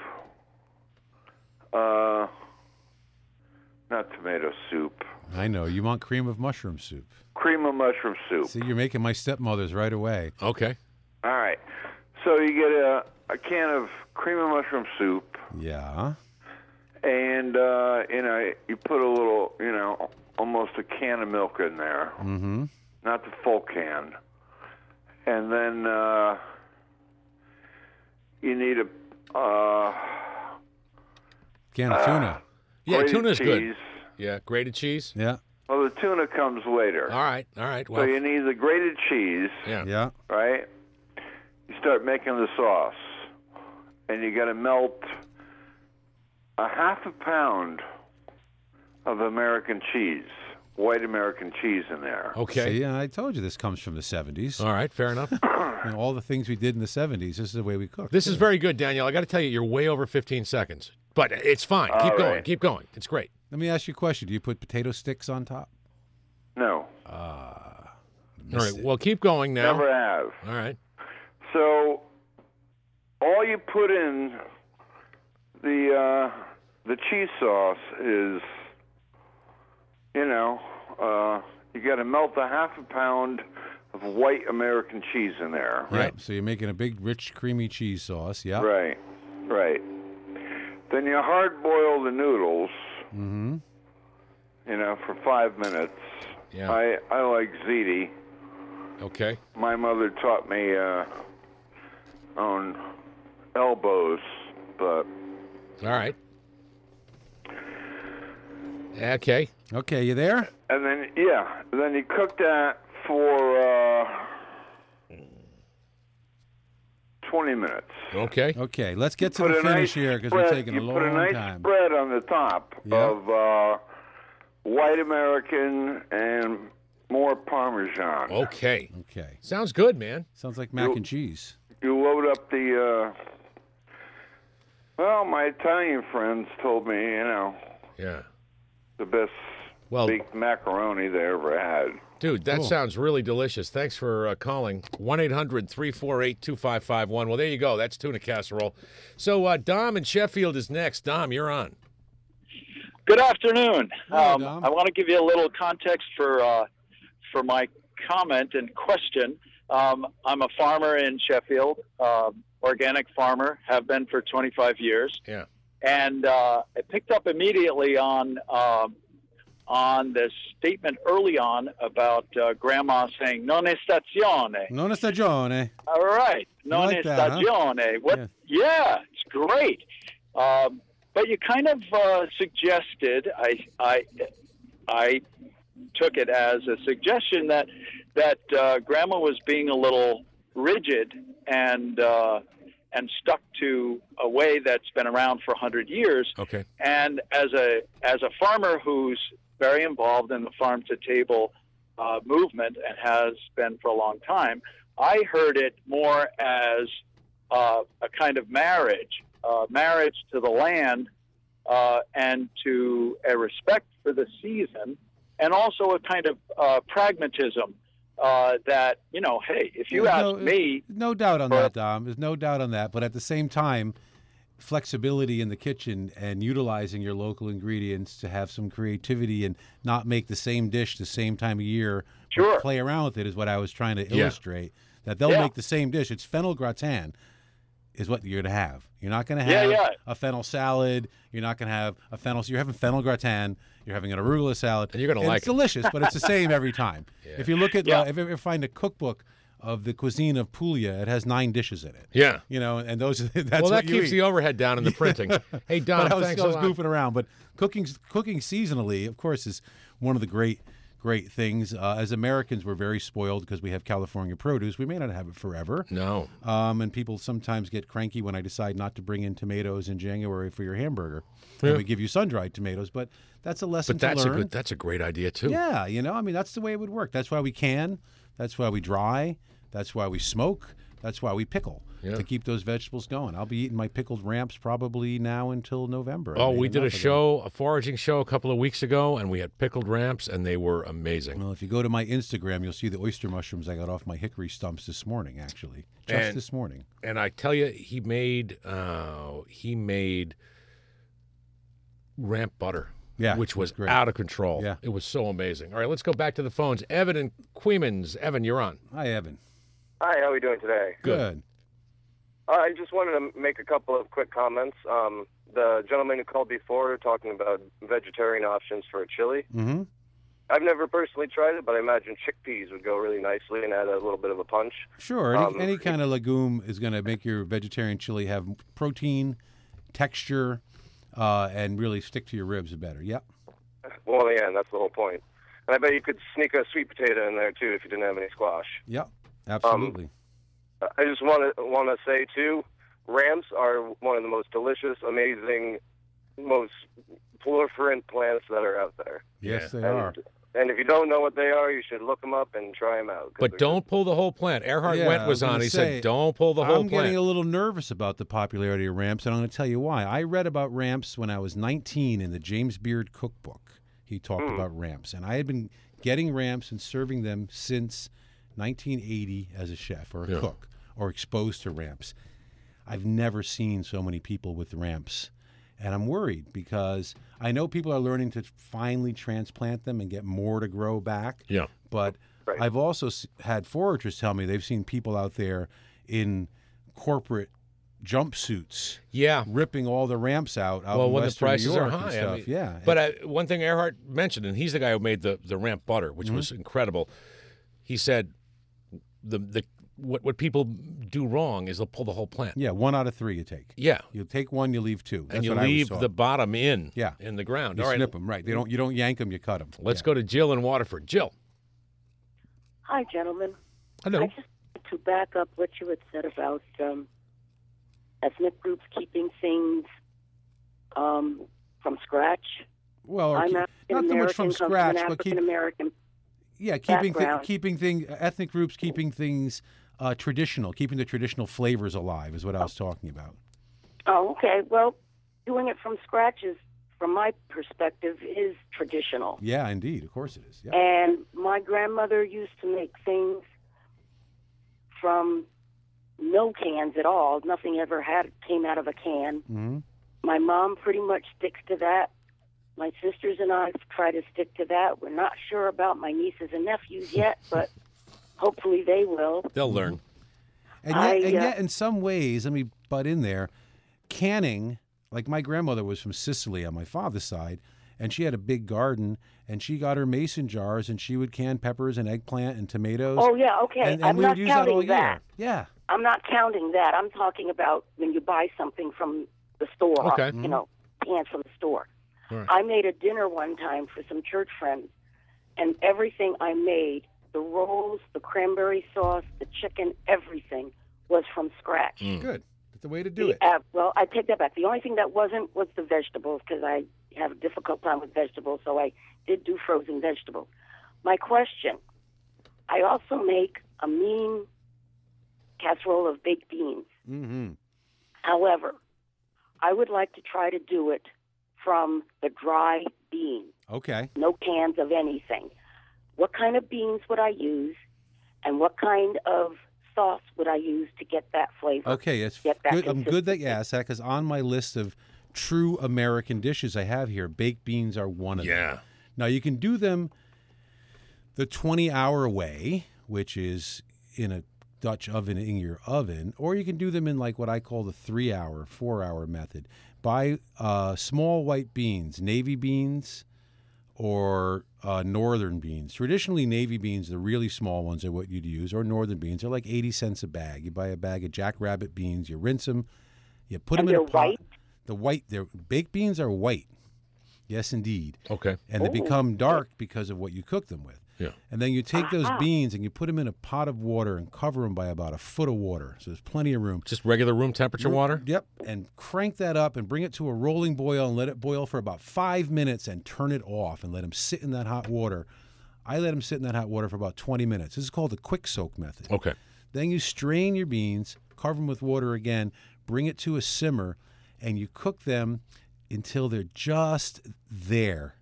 Uh, not tomato soup. I know. You want cream of mushroom soup. Cream of mushroom soup. See, you're making my stepmother's right away. Okay. All right. So you get a, a can of cream of mushroom soup, Yeah. and uh, you know you put a little, you know, almost a can of milk in there, Mm-hmm. not the full can, and then uh, you need a uh, Can of tuna. Yeah, grated tuna's cheese. good. Yeah, grated cheese. Yeah. Well, the tuna comes later. All right, all right. So Well, you need the grated cheese, yeah. Yeah. right? You start making the sauce, and you got to melt a half a pound of American cheese. white American cheese in there. Okay. See, I told you this comes from the seventies. All right, fair enough. You know, all the things we did in the seventies, this is the way we cook. This is very good, Daniel. I got to tell you, you're way over fifteen seconds. But it's fine. All Keep going. right. Keep going. It's great. Let me ask you a question. Do you put potato sticks on top? No, All right. Well, keep going now. never have. All right. So all you put in the uh, the cheese sauce is, you know, uh, you got to melt a half a pound of white American cheese in there. Right. So you're making a big, rich, creamy cheese sauce. Yeah. Right, right. Then you hard boil the noodles, Mm-hmm. you know, for five minutes. Yeah. I, I like ziti. Okay. My mother taught me uh, on elbows, but All right. Okay. Okay, you there? and then yeah, then you cook that for uh, twenty minutes. Okay. Okay, let's get to Put the a finish nice here because spread- we're taking a you long put a nice time. spread on the top Yeah. of uh, white American and more Parmesan. Okay. Okay. Sounds good, man. Sounds like mac and cheese. You load up the. Uh, well, my Italian friends told me, you know, Yeah. the best Well, baked macaroni they ever had. dude, that Cool. sounds really delicious. Thanks for uh, calling. one eight hundred three four eight two five five one. Well, there you go. That's tuna casserole. So uh, Dom in Sheffield is next. Dom, you're on. Good afternoon. Hello, Um, Dom. I want to give you a little context for uh, for my comment and question. Um, I'm a farmer in Sheffield, um, organic farmer, have been for twenty-five years, Yeah. and uh, I picked up immediately on um, on this statement early on about uh, Grandma saying "non è stagione." Non è stagione. All right, non like è that, huh? stagione. What? Yeah. Yeah, it's great. Um, but you kind of uh, suggested, I, I, I took it as a suggestion that that uh, Grandma was being a little rigid and uh, and stuck to a way that's been around for a hundred years. Okay. And as a as a farmer who's very involved in the farm to table uh, movement and has been for a long time, I heard it more as uh, a kind of marriage, uh, marriage to the land uh, and to a respect for the season, and also a kind of uh, pragmatism uh, that, you know, hey, if you There's ask no, me, no doubt on But- that, Dom. There's no doubt on that. But at the same time, flexibility in the kitchen and utilizing your local ingredients to have some creativity and not make the same dish the same time of year, but Sure. play around with it is what I was trying to Yeah. illustrate. That they'll Yeah. make the same dish. It's fennel gratin is what you're going to have. You're not going to Yeah, have yeah. a fennel salad. You're not going to have a fennel. So you're having fennel gratin. You're having an arugula salad. And you're gonna like It's it. delicious, but it's the same every time. Yeah. If you look at, Yeah. uh, if you ever find a cookbook of the cuisine of Puglia, it has nine dishes in it. Yeah. You know, and those that's well, what that you keeps eat. the overhead down in the printing. Hey, Dom, But I was, thanks I was a lot. goofing around. But cooking cooking seasonally, of course, is one of the great great things. Uh, as Americans, we're very spoiled because we have California produce. We may not have it forever. No. Um, and people sometimes get cranky when I decide not to bring in tomatoes in January for your hamburger. Yeah. And we give you sun-dried tomatoes, but that's a lesson But that's to a learn. good. That's a great idea too. Yeah, you know, I mean, that's the way it would work. That's why we can. That's why we dry. That's why we smoke. That's why we pickle Yeah. to keep those vegetables going. I'll be eating my pickled ramps probably now until November. I Oh, made we did a enough of them. show, a foraging show, a couple of weeks ago, and we had pickled ramps, and they were amazing. Well, if you go to my Instagram, you'll see the oyster mushrooms I got off my hickory stumps this morning, actually. Just And- this morning. And I tell you, he made uh, he made ramp butter, Yeah, which it was was great. out of control. Yeah. It was so amazing. All right, let's go back to the phones. Evan and Queemans. Evan, you're on. Hi, Evan. Hi, how are we doing today? Good. Uh, I just wanted to make a couple of quick comments. Um, the gentleman who called before talking about vegetarian options for a chili. Mm-hmm. I've never personally tried it, but I imagine chickpeas would go really nicely and add a little bit of a punch. Sure. Any, Um, any kind of legume is going to make your vegetarian chili have protein, texture, uh, and really stick to your ribs better. Yep. Well, yeah, and that's the whole point. And I bet you could sneak a sweet potato in there, too, if you didn't have any squash. Yep. Absolutely. I just want to want to say, too, ramps are one of the most delicious, amazing, most proliferant plants that are out there. yes, they And are. And if you don't know what they are, you should look them up and try them out. 'cause But they're don't pull the whole plant. Earhart Yeah, Went I was was on. gonna He say, said, don't pull the whole I'm plant. getting a little nervous about the popularity of ramps, and I'm going to tell you why. I read about ramps when I was nineteen in the James Beard cookbook. He talked Hmm. about ramps, and I had been getting ramps and serving them since nineteen eighty as a chef or a Yeah. cook or exposed to ramps. I've never seen so many people with ramps, and I'm worried because I know people are learning to finally transplant them and get more to grow back. Yeah. But Right. I've also s- had foragers tell me they've seen people out there in corporate jumpsuits Yeah. ripping all the ramps out out Well, in when the Western prices New are York and high. I stuff. mean, yeah. But I, one thing Earhart mentioned, and he's the guy who made the, the ramp butter, which was incredible. He said the the what what people do wrong is they'll pull the whole plant. yeah, one out of three you take. Yeah. You take one, you leave two. That's And you what I was leave taught. the bottom in. Yeah. In the ground. You All right. snip them, right? They don't. You don't yank them. You cut them. Let's go to Jill in Waterford. Jill. Hi, gentlemen. Hello. I just wanted to back up what you had said about um, ethnic groups keeping things um, from scratch. Well, or I'm keep- African not so much American, from come scratch, from an but keep African American. yeah, keeping thi- background. keeping thing ethnic groups keeping things uh, traditional, keeping the traditional flavors alive is what I was talking about. Oh, okay. Well, doing it from scratch is, from my perspective, is traditional. Yeah, indeed, of course it is. Yeah. And my grandmother used to make things from no cans at all. Nothing ever had came out of a can. hmm My mom pretty much sticks to that. My sisters and I try to stick to that. We're not sure about my nieces and nephews yet, but hopefully they will. They'll learn. And yet, I, and uh, yet, in some ways, let me butt in there. Canning, like my grandmother was from Sicily on my father's side, and she had a big garden, and she got her mason jars, and she would can peppers and eggplant and tomatoes. Oh, yeah, okay. And, and I'm we not would use that counting all year. that. Yeah. I'm not counting that. I'm talking about when you buy something from the store, Okay. you know, cans from the store. All right. I made a dinner one time for some church friends, and everything I made, the rolls, the cranberry sauce, the chicken, everything was from scratch. Good. That's the way to do The- it. uh, well, I take that back. The only thing that wasn't was the vegetables because I have a difficult time with vegetables, so I did do frozen vegetables. My question, I also make a mean casserole of baked beans. Mm-hmm. However, I would like to try to do it from the dry bean, Okay. no cans of anything. What kind of beans would I use, and what kind of sauce would I use to get that flavor? Okay, it's Get that good. I'm good that you consistency. asked that because on my list of true American dishes I have here, baked beans are one of them. Yeah. Now you can do them the twenty-hour way, which is in a Dutch oven in your oven, or you can do them in like what I call the three-hour, four-hour method. Buy uh, small white beans, navy beans, or uh, northern beans. Traditionally, navy beans, the really small ones, are what you'd use, or northern beans. They're like eighty cents a bag. You buy a bag of jackrabbit beans, you rinse them, you put And them in a they're pot. white? The white, they're baked beans are white. Yes, indeed. Okay. And they Oh. become dark because of what you cook them with. Yeah. And then you take those Aha. beans and you put them in a pot of water and cover them by about a foot of water. So there's plenty of room. Just regular room temperature water? Yep. And crank that up and bring it to a rolling boil and let it boil for about five minutes and turn it off and let them sit in that hot water. I let them sit in that hot water for about twenty minutes. This is called the quick soak method. Okay. Then you strain your beans, cover them with water again, bring it to a simmer, and you cook them until they're just there,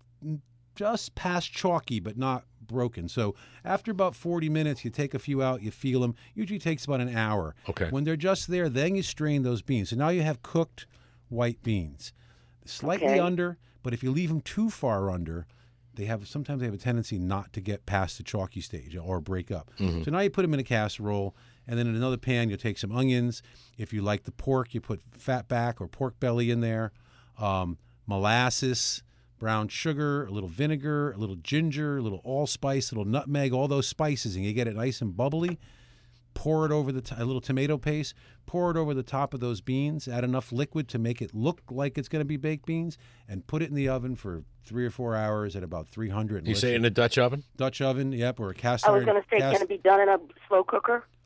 just past chalky, but not broken. So after about forty minutes, you take a few out, you feel them. Usually takes about an hour. Okay. When they're just there, then you strain those beans. So now you have cooked white beans, slightly Okay. under, but if you leave them too far under, they have sometimes they have a tendency not to get past the chalky stage or break up. So now you put them in a casserole, and then in another pan you'll take some onions. If you like the pork, you put fat back or pork belly in there, um, molasses, brown sugar, a little vinegar, a little ginger, a little allspice, a little nutmeg, all those spices, and you get it nice and bubbly. Pour it over the t- a little tomato paste. Pour it over the top of those beans. Add enough liquid to make it look like it's going to be baked beans, and put it in the oven for three or four hours at about three hundred. You say in a Dutch oven? Dutch oven, yep, or a cast I was iron. going to say, cast- can it be done in a slow cooker?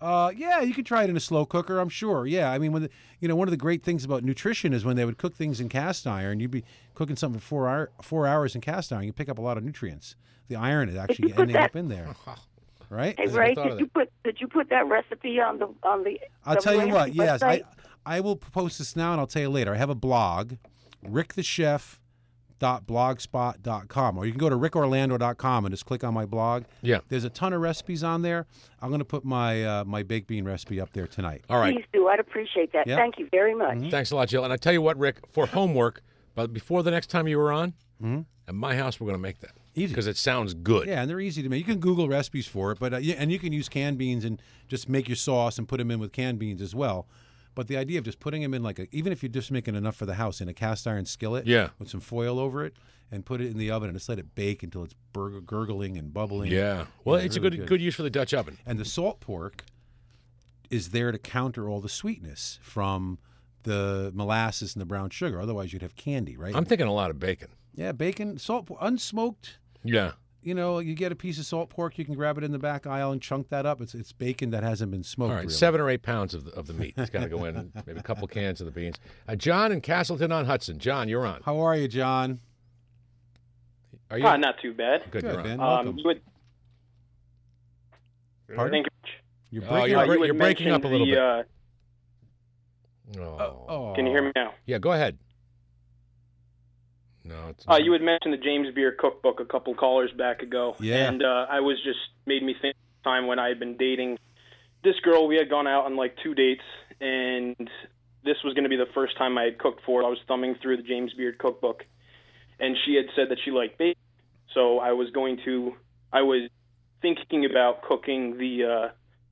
Uh, yeah, you can try it in a slow cooker, I'm sure. Yeah, I mean, when the, you know, one of the great things about nutrition is when they would cook things in cast iron, you'd be cooking something for four, hour, four hours in cast iron, you pick up a lot of nutrients. The iron is actually ending that, up in there, right? Hey, Ray, did you put did you put that recipe on the on the? I'll the tell you what. Yes, I website? I will post this now, and I'll tell you later. I have a blog, rick the chef dot blogspot dot com, or you can go to rick orlando dot com and just click on my blog. Yeah. There's a ton of recipes on there. I'm going to put my uh, my baked bean recipe up there tonight. All right. Please do. I'd appreciate that. Yeah. Thank you very much. Mm-hmm. Thanks a lot, Jill. And I tell you what, Rick, for homework, but before the next time you were on, Mm-hmm. at my house, we're going to make that. Easy. Because it sounds good. Yeah, and they're easy to make. You can Google recipes for it, but uh, yeah, and you can use canned beans and just make your sauce and put them in with canned beans as well. But the idea of just putting them in like a, even if you're just making enough for the house, in a cast iron skillet, Yeah. with some foil over it, and put it in the oven and just let it bake until it's burg- gurgling and bubbling. Yeah. Well, Yeah, it's really a good, good. good use for the Dutch oven. And the salt pork is there to counter all the sweetness from the molasses and the brown sugar. Otherwise, you'd have candy, right? I'm thinking a lot of bacon. Yeah, bacon, salt, por- unsmoked. Yeah. You know, you get a piece of salt pork, you can grab it in the back aisle and chunk that up. It's it's bacon that hasn't been smoked. All right, really. seven or eight pounds of the, of the meat. It's got to go in. Maybe a couple cans of the beans. Uh, John in Castleton on Hudson. John, you're on. How are you, John? Are you? Uh, not too bad. Good, Good, you're on. man. Um, Welcome. you would, Pardon? thank you. You're Oh, breaking you're, up. bre- you had you're breaking up a mentioned little the, bit. Uh, oh. Oh. Can you hear me now? Yeah, go ahead. No, it's Uh, you had mentioned the James Beard cookbook a couple callers back ago. Yeah. And uh, I was just made me think of the time when I had been dating this girl. We had gone out on like two dates, and this was going to be the first time I had cooked for her. I was thumbing through the James Beard cookbook, and she had said that she liked bacon. So I was going to, I was thinking about cooking the uh,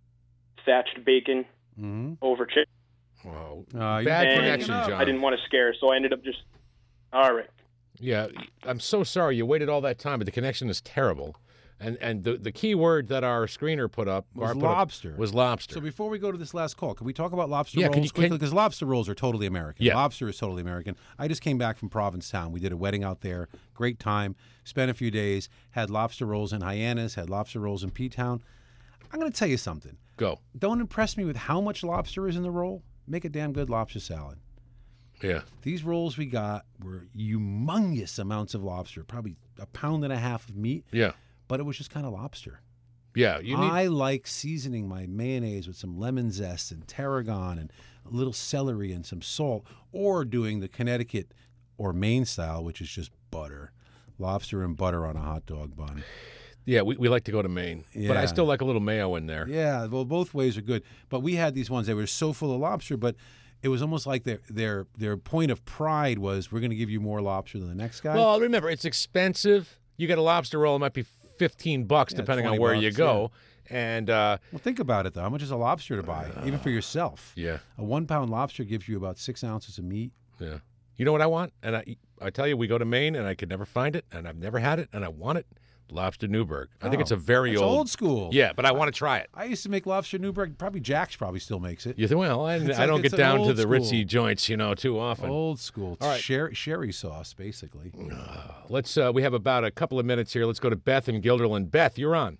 thatched bacon Mm-hmm. over chicken. Whoa. Uh, Bad and connection, John. I didn't want to scare her, so I ended up just, all right. Yeah, I'm so sorry you waited all that time, but the connection is terrible. And and the the key word that our screener put up Was or put up lobster. was lobster. So before we go to this last call, can we talk about lobster Yeah, can rolls you- quickly? can- Because lobster rolls are totally American. Yeah. Lobster is totally American. I just came back from Provincetown. We did a wedding out there. Great time. Spent a few days. Had lobster rolls in Hyannis. Had lobster rolls in P-Town. I'm going to tell you something. Go. Don't impress me with how much lobster is in the roll. Make a damn good lobster salad. Yeah. These rolls we got were humongous amounts of lobster, probably a pound and a half of meat, Yeah. but it was just kind of lobster. Yeah. You need. I like seasoning my mayonnaise with some lemon zest and tarragon and a little celery and some salt, or doing the Connecticut or Maine style, which is just butter. Lobster and butter on a hot dog bun. Yeah, we, we like to go to Maine, but I Yeah. still like a little mayo in there. Yeah, well, both ways are good. But we had these ones that were so full of lobster, but it was almost like their their their point of pride was, we're going to give you more lobster than the next guy. Well, remember, it's expensive. You get a lobster roll, it might be fifteen bucks, Yeah, depending on twenty where you bucks, go. And uh, Well, think about it, though. How much is a lobster to buy, even for yourself? yeah, A one-pound lobster gives you about six ounces of meat. yeah. You know what I want? And I, I tell you, we go to Maine, and I could never find it, and I've never had it, and I want it. Lobster Newburgh. I think Oh, it's a very it's old, old school. Yeah, but I want to try it. I used to make lobster Newburgh. Probably Jack's probably still makes it. You think? Well, I, It's I like- don't it's get an down to old the school. ritzy joints, you know, too often. Old school. It's All right. sherry, sherry sauce, basically. Let's. Uh, we have about a couple of minutes here. Let's go to Beth in Guilderland. Beth, you're on.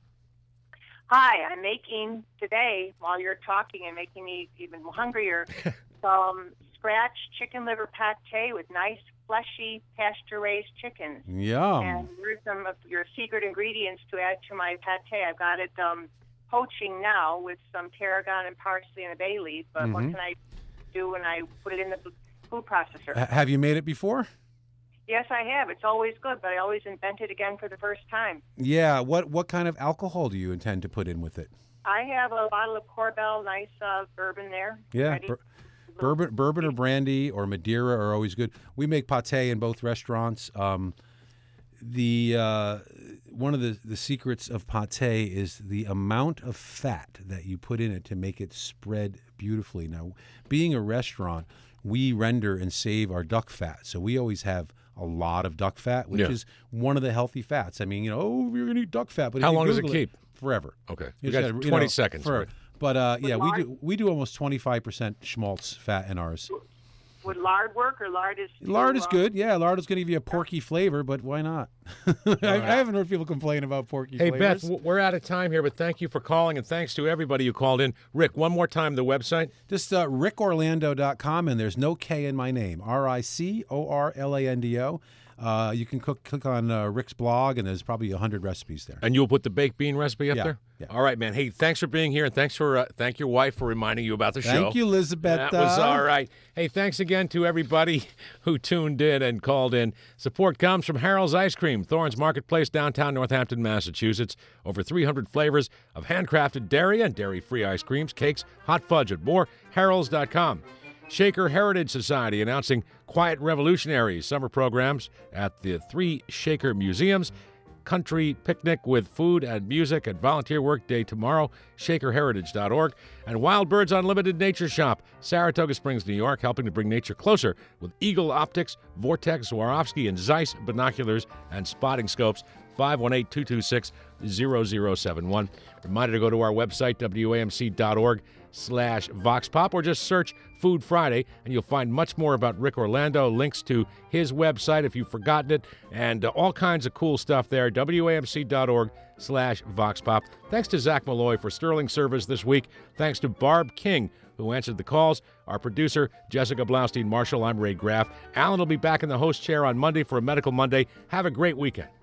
Hi, I'm making today, while you're talking and making me even hungrier, some scratch chicken liver pate with nice, fleshy, pasture-raised chickens. Yum. And here's some of your secret ingredients to add to my pate. I've got it um, poaching now with some tarragon and parsley and a bay leaf, but what Mhm. can I do when I put it in the food processor? H- have you made it before? Yes, I have. It's always good, but I always invent it again for the first time. Yeah. What what kind of alcohol do you intend to put in with it? I have a bottle of Corbel, nice uh, bourbon there. Yeah. ready. bur- bourbon, bourbon or brandy or Madeira are always good. We make pate in both restaurants. Um, the uh, one of the, the secrets of pate is the amount of fat that you put in it to make it spread beautifully. Now, being a restaurant, we render and save our duck fat, so we always have a lot of duck fat, which Yeah. is one of the healthy fats. I mean, you know, oh, you're gonna eat duck fat, but if How you long does it Google keep? Forever. Okay. You We just got gotta, you twenty know, seconds. for- right? But uh, yeah, we Mark- do we do almost twenty-five percent schmaltz fat in ours. would lard work, or lard is too, Lard is uh, good. Yeah, lard is going to give you a porky flavor, but why not? I, I haven't heard people complain about porky Hey, flavors. Beth, w- we're out of time here, but thank you for calling, and thanks to everybody who called in. Rick, one more time, the website? Just uh, rick orlando dot com, and there's no K in my name. R I C O R L A N D O. Uh, you can cook, click on uh, Rick's blog, and there's probably one hundred recipes there. And you'll put the baked bean recipe up Yeah, there? yeah. All right, man. Hey, thanks for being here, and thanks for uh, thank your wife for reminding you about the show. Thank you, Elizabeth. That was all right. Hey, thanks again to everybody who tuned in and called in. Support comes from Harold's Ice Cream, Thorns Marketplace, downtown Northampton, Massachusetts. Over three hundred flavors of handcrafted dairy and dairy-free ice creams, cakes, hot fudge, and more. Harolds dot com. Shaker Heritage Society announcing Quiet Revolutionaries summer programs at the three Shaker museums. Country picnic with food and music and volunteer work day tomorrow, shaker heritage dot org. And Wild Birds Unlimited Nature Shop, Saratoga Springs, New York, helping to bring nature closer with Eagle Optics, Vortex, Swarovski, and Zeiss binoculars and spotting scopes. five one eight, two two six, zero zero seven one. Reminder to go to our website, W A M C dot org slash Vox Pop, or just search Food Friday, and you'll find much more about Rick Orlando, links to his website if you've forgotten it, and uh, all kinds of cool stuff there, W A M C dot org slash Vox Pop. Thanks to Zach Malloy for sterling service this week. Thanks to Barb King, who answered the calls. Our producer, Jessica Blaustein Marshall. I'm Ray Graff. Alan will be back in the host chair on Monday for a Medical Monday. Have a great weekend.